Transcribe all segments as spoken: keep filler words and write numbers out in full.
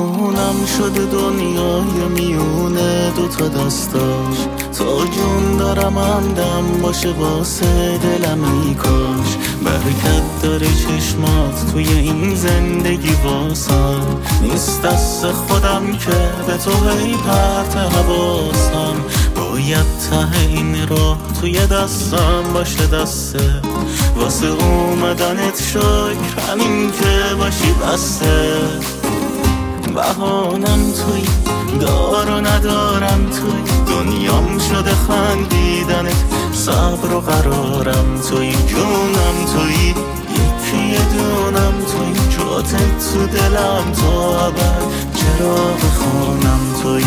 خونم شده دنیای میونه دوتا دستاش. تا جون دارم همدم باشه واسه دلم ای کاش. برکت داره چشمات توی این زندگی واسم. نیست دست خودم که به تو هی پرت حواسم. باید ته این راه توی دستم باشه دسته. واسه اومدنت شکر همین که باشی بسته. بهانم توی دار و ندارم توی دنیام شده خندیدنت. صبر و قرارم توی جونم توی یکی دونم توی جاتت تو دلم تا ابد چراغ خونم توی.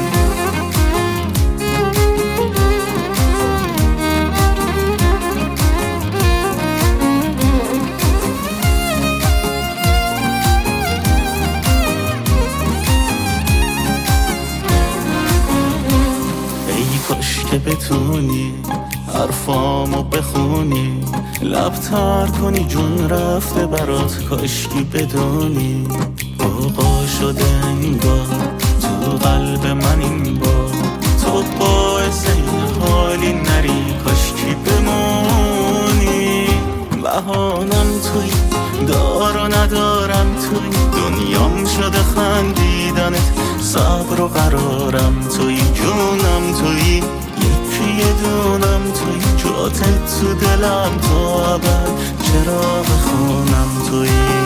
کاش که بتونی حرفامو بخونی، لب تر کنی جون رفته برات. کاش که بدونی آقا شده انگار تو قلب من این بار. تو باعث این حالی نری کاش که بمونی. بهانم توی دار و ندارم توی دنیام شده خندیدنت. صبر و قرارم توی جونم توی یکی دونم توی جاتت تو دلم تا ابد چراغ خونم توی.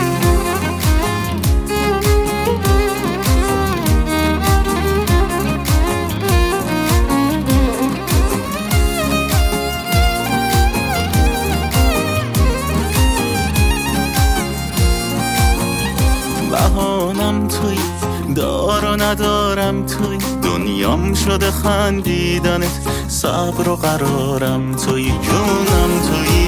بهانم توی دار و ندارم توی دنیام شده خندیدنت. صبر و قرارم توی جونم توی